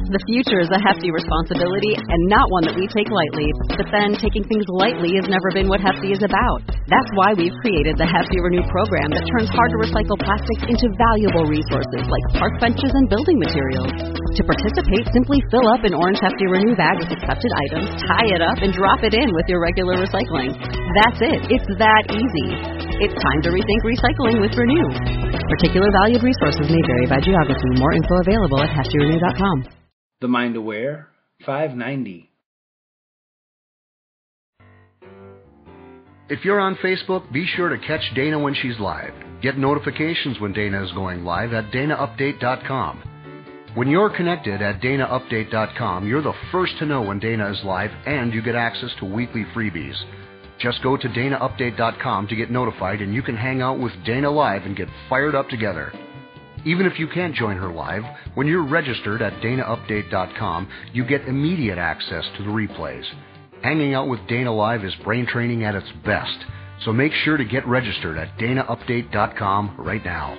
The future is a hefty responsibility and not one that we take lightly. But then, taking things lightly has never been what Hefty is about. That's why we've created the Hefty Renew program that turns hard-to-recycle plastics into valuable resources like park benches and building materials. To participate, simply fill up an orange Hefty Renew bag with accepted items, tie it up, and drop it in with your regular recycling. That's it. It's that easy. It's time to rethink recycling with Renew. Particular valued resources may vary by geography. More info available at heftyrenew.com. The Mind Aware 590. If you're on Facebook, be sure to catch Dana when she's live. Get notifications when Dana is going live at danaupdate.com. When you're connected at danaupdate.com, you're the first to know when Dana is live, and you get access to weekly freebies. Just go to danaupdate.com to get notified, and you can hang out with Dana live and get fired up together. Even if you can't join her live, when you're registered at danaupdate.com, you get immediate access to the replays. Hanging out with Dana live is brain training at its best, so make sure to get registered at danaupdate.com right now.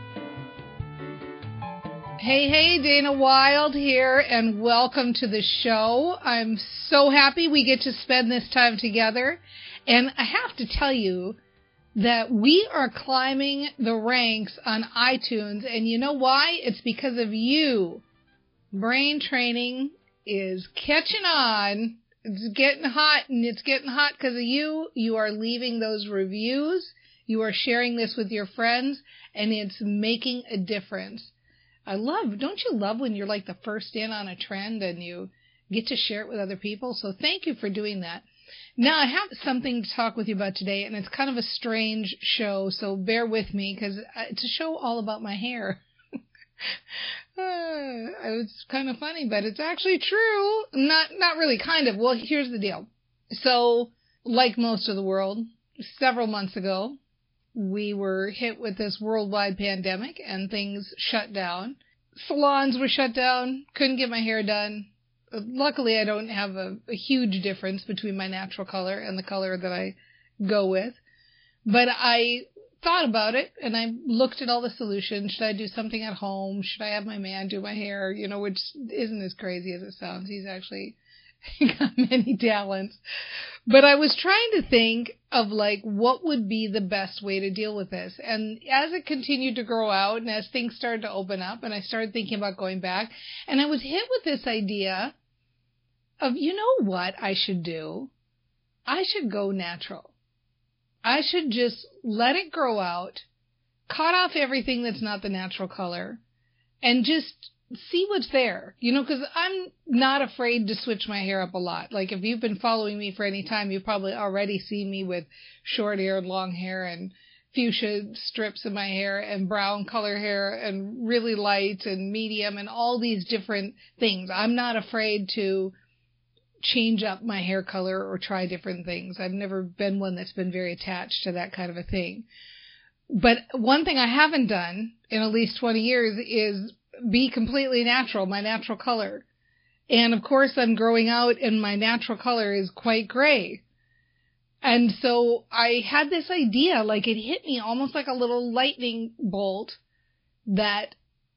Hey, Dana Wilde here, and welcome to the show. I'm so happy we get to spend this time together, and I have to tell you that we are climbing the ranks on iTunes, and you know why? It's because of you. Brain training is catching on. It's getting hot, and it's getting hot because of you. You are leaving those reviews. You are sharing this with your friends, and it's making a difference. Don't you love when you're like the first in on a trend and you get to share it with other people? So thank you for doing that. Now, I have something to talk with you about today, and it's kind of a strange show, so bear with me, because it's a show all about my hair. It's kind of funny, but it's actually true. Not really, kind of. Well, here's the deal. So, like most of the world, several months ago, we were hit with this worldwide pandemic, and things shut down. Salons were shut down, couldn't get my hair done. Luckily, I don't have a huge difference between my natural color and the color that I go with. But I thought about it, and I looked at all the solutions. Should I do something at home? Should I have my man do my hair? Which isn't as crazy as it sounds. He's actually got many talents. But I was trying to think of, what would be the best way to deal with this. And as it continued to grow out, and as things started to open up, and I started thinking about going back, and I was hit with this idea of, you know what I should do? I should go natural. I should just let it grow out, cut off everything that's not the natural color, and just see what's there. Because I'm not afraid to switch my hair up a lot. Like, if you've been following me for any time, you've probably already seen me with short hair and long hair and fuchsia strips in my hair and brown color hair and really light and medium and all these different things. I'm not afraid to change up my hair color or try different things. I've never been one that's been very attached to that kind of a thing. But one thing I haven't done in at least 20 years is be completely natural, my natural color. And of course I'm growing out and my natural color is quite gray. And so I had this idea, it hit me almost like a little lightning bolt, that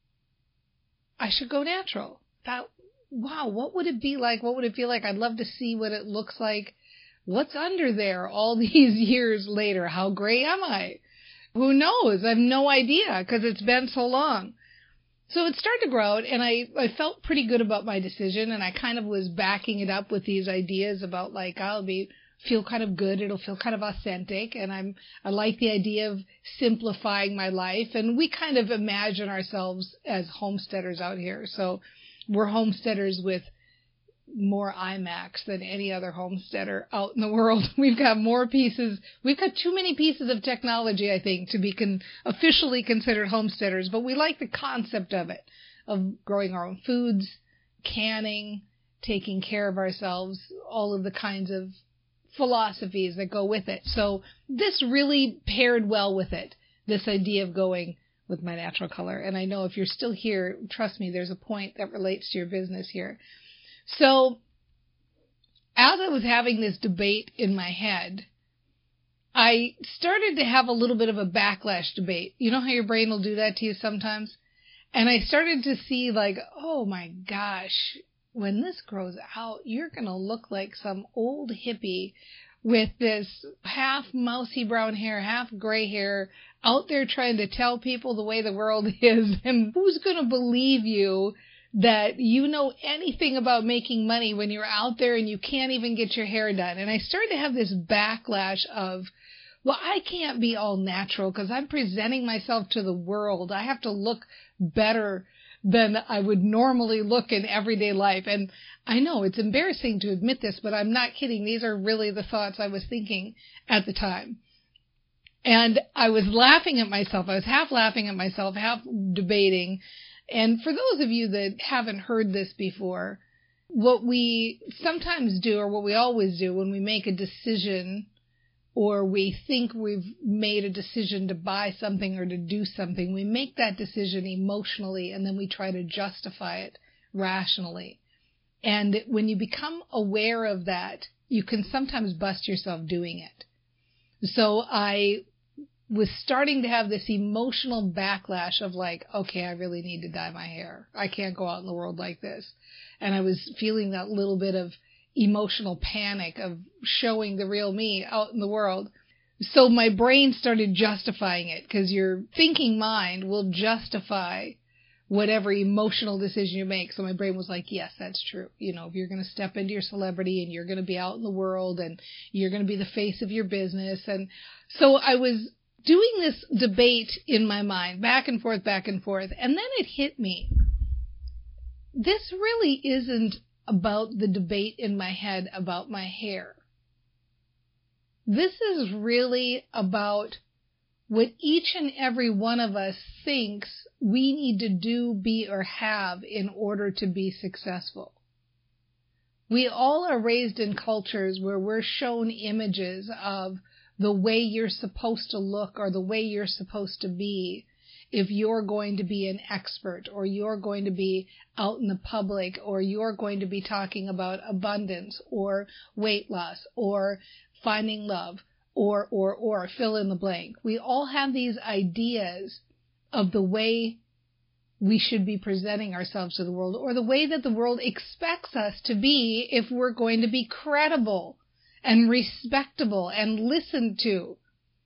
I should go natural. Wow, what would it be like? What would it feel like? I'd love to see what it looks like. What's under there all these years later? How gray am I? Who knows? I have no idea because it's been so long. So it started to grow out, and I felt pretty good about my decision, and I kind of was backing it up with these ideas about feel kind of good. It'll feel kind of authentic, and I like the idea of simplifying my life. And we kind of imagine ourselves as homesteaders out here. So we're homesteaders with more iMacs than any other homesteader out in the world. We've got more pieces. We've got too many pieces of technology, I think, to be officially considered homesteaders. But we like the concept of it, of growing our own foods, canning, taking care of ourselves, all of the kinds of philosophies that go with it. So this really paired well with it, this idea of going with my natural color. And I know if you're still here, trust me, there's a point that relates to your business here. So as I was having this debate in my head, I started to have a little bit of a backlash debate. You know how your brain will do that to you sometimes? And I started to see like, oh my gosh, when this grows out, you're going to look like some old hippie with this half mousy brown hair, half gray hair, out there trying to tell people the way the world is. And who's going to believe you that you know anything about making money when you're out there and you can't even get your hair done? And I started to have this backlash of, well, I can't be all natural because I'm presenting myself to the world. I have to look better than I would normally look in everyday life. And I know it's embarrassing to admit this, but I'm not kidding. These are really the thoughts I was thinking at the time. And I was laughing at myself. I was half laughing at myself, half debating. And for those of you that haven't heard this before, what we sometimes do, or what we always do when we make a decision, or we think we've made a decision to buy something or to do something, we make that decision emotionally and then we try to justify it rationally. And when you become aware of that, you can sometimes bust yourself doing it. So I was starting to have this emotional backlash of like, okay, I really need to dye my hair. I can't go out in the world like this. And I was feeling that little bit of emotional panic of showing the real me out in the world. So my brain started justifying it, because your thinking mind will justify whatever emotional decision you make. So my brain was like, yes, that's true. You know, if you're going to step into your celebrity and you're going to be out in the world and you're going to be the face of your business. And so I was doing this debate in my mind, back and forth. And then it hit me. This really isn't about the debate in my head about my hair. This is really about what each and every one of us thinks we need to do, be, or have in order to be successful. We all are raised in cultures where we're shown images of the way you're supposed to look or the way you're supposed to be if you're going to be an expert, or you're going to be out in the public, or you're going to be talking about abundance or weight loss or finding love or fill in the blank. We all have these ideas of the way we should be presenting ourselves to the world, or the way that the world expects us to be if we're going to be credible and respectable and listened to.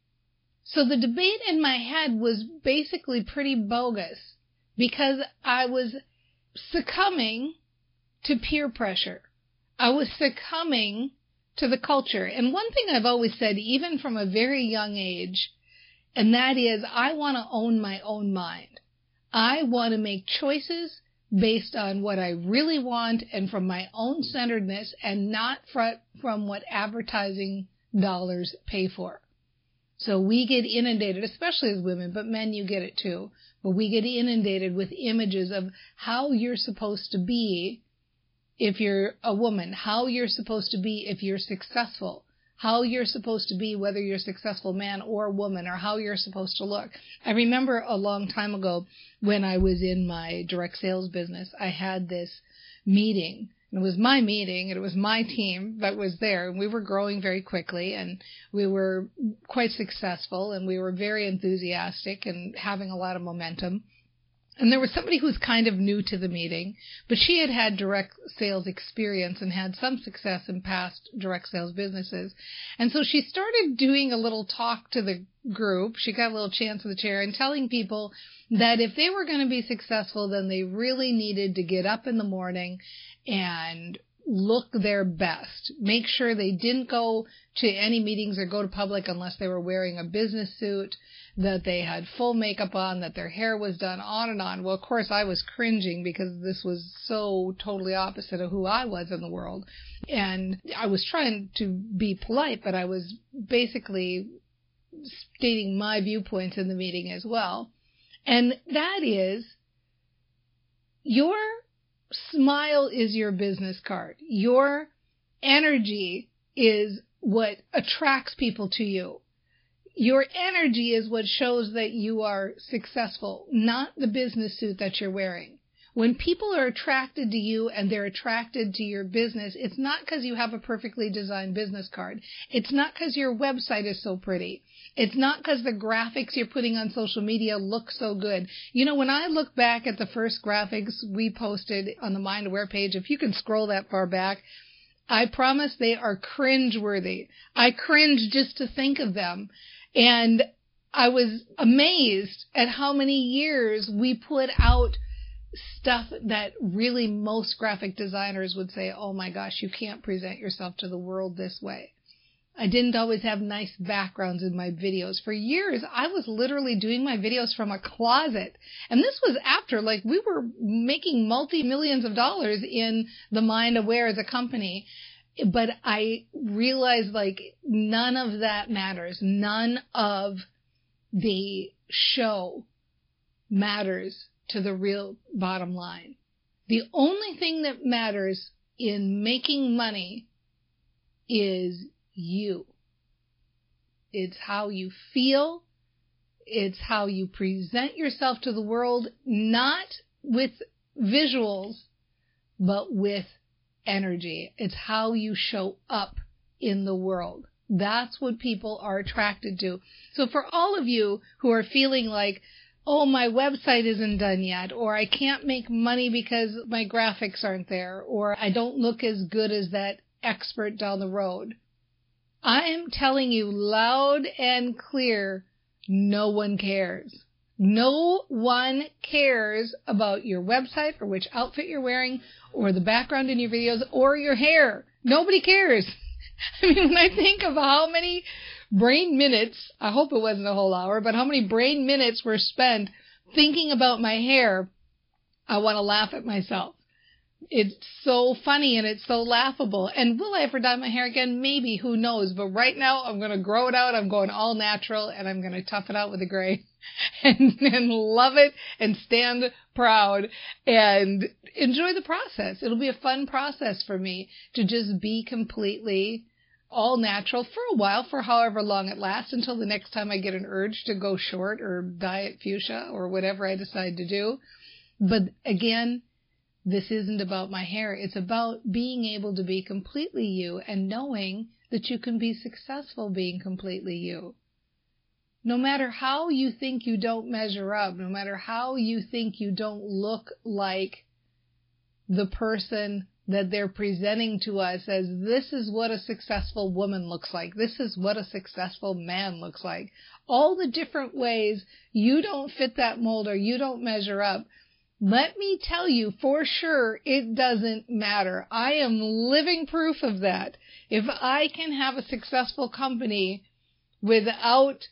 So the debate in my head was basically pretty bogus, because I was succumbing to peer pressure. I was succumbing to the culture. And one thing I've always said, even from a very young age, and that is, I want to own my own mind. I want to make choices based on what I really want and from my own centeredness, and not from what advertising dollars pay for. So we get inundated, especially as women, but men, you get it too. But we get inundated with images of how you're supposed to be if you're a woman, how you're supposed to be if you're successful, how you're supposed to be whether you're a successful man or woman, or how you're supposed to look. I remember a long time ago when I was in my direct sales business, I had this meeting. It was my meeting, it was my team that was there, and we were growing very quickly, and we were quite successful, and we were very enthusiastic and having a lot of momentum. And there was somebody who was kind of new to the meeting, but she had had direct sales experience and had some success in past direct sales businesses. And so she started doing a little talk to the group. She got a little chance of the chair and telling people that if they were going to be successful, then they really needed to get up in the morning and look their best. Make sure they didn't go to any meetings or go to public unless they were wearing a business suit, that they had full makeup on, that their hair was done, on and on. Well, of course, I was cringing because this was so totally opposite of who I was in the world. And I was trying to be polite, but I was basically stating my viewpoints in the meeting as well. And that is, your smile is your business card. Your energy is what attracts people to you. Your energy is what shows that you are successful, not the business suit that you're wearing. When people are attracted to you and they're attracted to your business, it's not because you have a perfectly designed business card. It's not because your website is so pretty. It's not because the graphics you're putting on social media look so good. You know, when I look back at the first graphics we posted on the Mind Aware page, if you can scroll that far back, I promise they are cringeworthy. I cringe just to think of them. And I was amazed at how many years we put out stuff that really most graphic designers would say, oh my gosh, you can't present yourself to the world this way. I didn't always have nice backgrounds in my videos. For years, I was literally doing my videos from a closet. And this was after, like, we were making multi-millions of dollars in the Mind Aware as a company. But I realized, like, none of that matters. None of the show matters to the real bottom line. The only thing that matters in making money is you. It's how you feel. It's how you present yourself to the world, not with visuals, but with energy. It's how you show up in the world. That's what people are attracted to. So for all of you who are feeling like, oh, my website isn't done yet, or I can't make money because my graphics aren't there, or I don't look as good as that expert down the road, I am telling you loud and clear, no one cares. No one cares about your website or which outfit you're wearing or the background in your videos or your hair. Nobody cares. I mean, when I think of how many brain minutes, I hope it wasn't a whole hour, but how many brain minutes were spent thinking about my hair, I want to laugh at myself. It's so funny and it's so laughable. And will I ever dye my hair again? Maybe. Who knows? But right now, I'm going to grow it out. I'm going all natural, and I'm going to tough it out with a gray and love it and stand proud and enjoy the process. It'll be a fun process for me to just be completely all natural for a while, for however long it lasts, until the next time I get an urge to go short or dye it fuchsia or whatever I decide to do. But again, this isn't about my hair. It's about being able to be completely you and knowing that you can be successful being completely you. No matter how you think you don't measure up, no matter how you think you don't look like the person that they're presenting to us as, this is what a successful woman looks like, this is what a successful man looks like. All the different ways you don't fit that mold or you don't measure up. Let me tell you for sure, it doesn't matter. I am living proof of that. If I can have a successful company without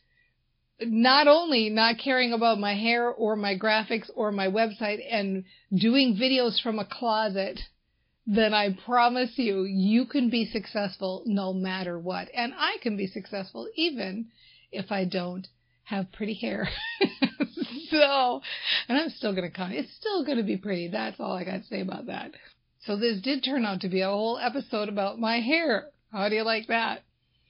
not only not caring about my hair or my graphics or my website and doing videos from a closet, then I promise you, you can be successful no matter what. And I can be successful even if I don't have pretty hair. So, and I'm still going to come. It's still going to be pretty. That's all I got to say about that. So this did turn out to be a whole episode about my hair. How do you like that?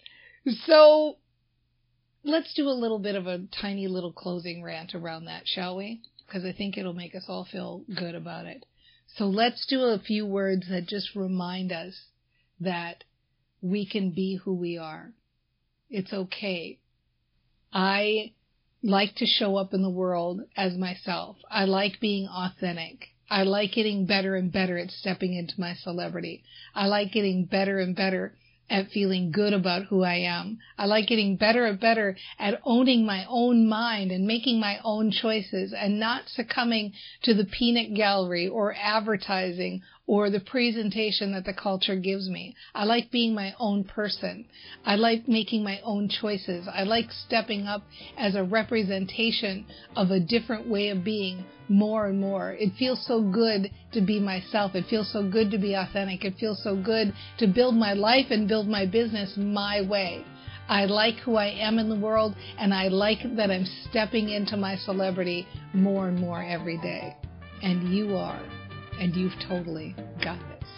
So let's do a little bit of a tiny little closing rant around that, shall we? Because I think it'll make us all feel good about it. So let's do a few words that just remind us that we can be who we are. It's okay. I like to show up in the world as myself. I like being authentic. I like getting better and better at stepping into my celebrity. I like getting better and better at feeling good about who I am. I like getting better and better at owning my own mind and making my own choices and not succumbing to the peanut gallery or advertising or the presentation that the culture gives me. I like being my own person. I like making my own choices. I like stepping up as a representation of a different way of being more and more. It feels so good to be myself. It feels so good to be authentic. It feels so good to build my life and build my business my way. I like who I am in the world, and I like that I'm stepping into my celebrity more and more every day. And you are. And you've totally got this.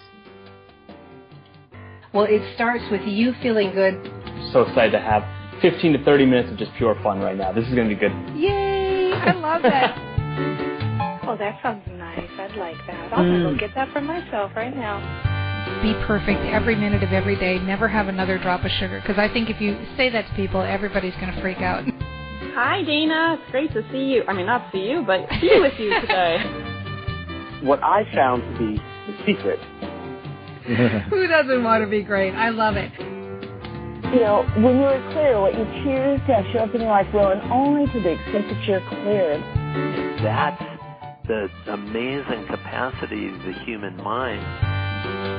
Well, it starts with you feeling good. So excited to have 15 to 30 minutes of just pure fun right now. This is going to be good. Yay! I love that. Oh, that sounds nice. I'd like that. I'm going to go get that for myself right now. Be perfect every minute of every day. Never have another drop of sugar. Because I think if you say that to people, everybody's going to freak out. Hi, Dana. It's great to see you. I mean, not see you, but be with you today. What I found to be the secret. Who doesn't want to be great? I love it. You know, when you're clear, what you choose to have show up in your life will, and only to the extent that you're clear. That's the amazing capacity of the human mind.